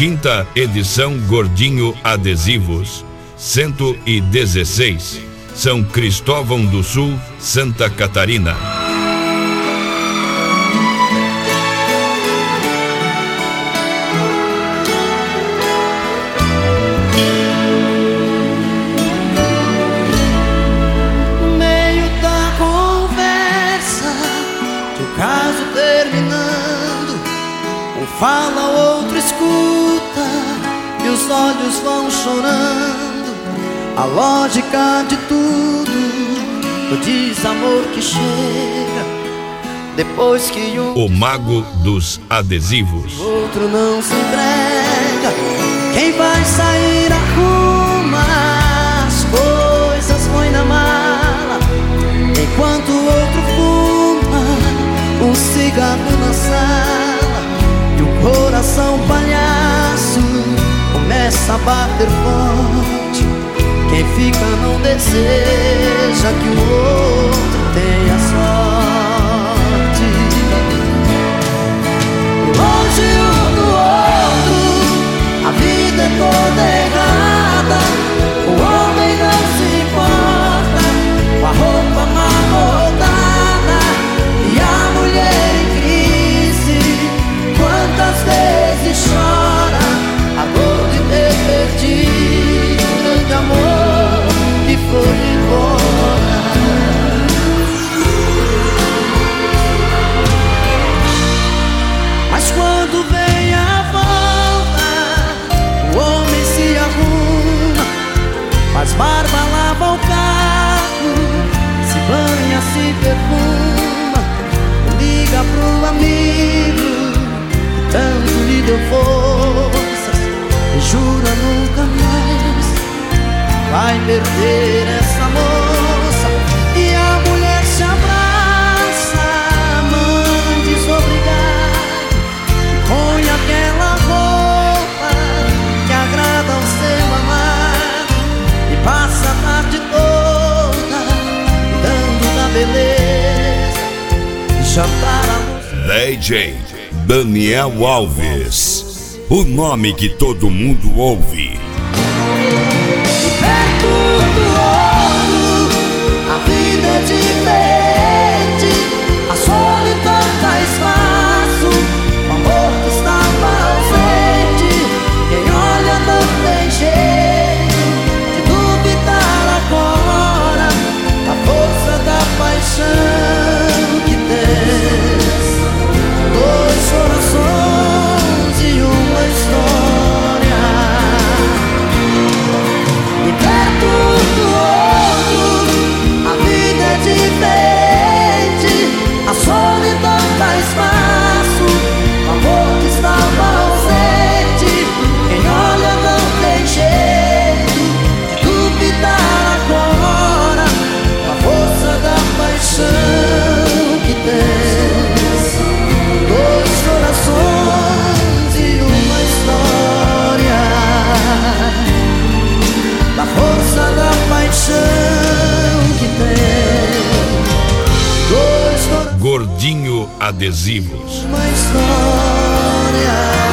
15ª edição Gordinho Adesivos, 116, São Cristóvão do Sul, Santa Catarina. No meio da conversa, o caso terminando, um fala, o outro escuta, e os olhos vão chorando. A lógica de tudo, o desamor que chega depois que O mago dos adesivos. o outro não se entrega. Quem vai sair arruma as coisas, põe na mala, enquanto o outro fuma um cigarro na sala. E o coração palhaço começa a bater forte. Quem fica não deseja que o outro tenha sorte. Longe um do outro, a vida é toda errada. O homem não se importa com a roupa amarrotada e a mulher em crise. Quantas vezes chora a dor de ter perdido um grande amor que foi embora. Mas quando vem a volta, o homem se arruma, faz barba, lava o carro, se banha, se perfuma, liga pro amigo que tanto lhe deu forças e jura nunca mais vai perder essa moça. E a mulher se abraça, mãe desobrigada, põe aquela roupa que agrada ao seu amado e passa a tarde toda cuidando da beleza e jantar a DJ Daniel Alves, o nome que todo mundo ouve. perto do outro. A vida é diferente, a solidão faz espaço, o amor que estava ausente. Quem olha não tem jeito de duvidar agora a força da paixão que tens. Dois corações e uma história. E perto do outro, a vida é diferente, a solidão dá espaço, o amor que estava ausente. Quem olha não tem jeito de duvidar agora a força da paixão que tens. Dois corações e uma história, da força da paixão que tem. Dois corações, Gordinho Adesivos. uma história.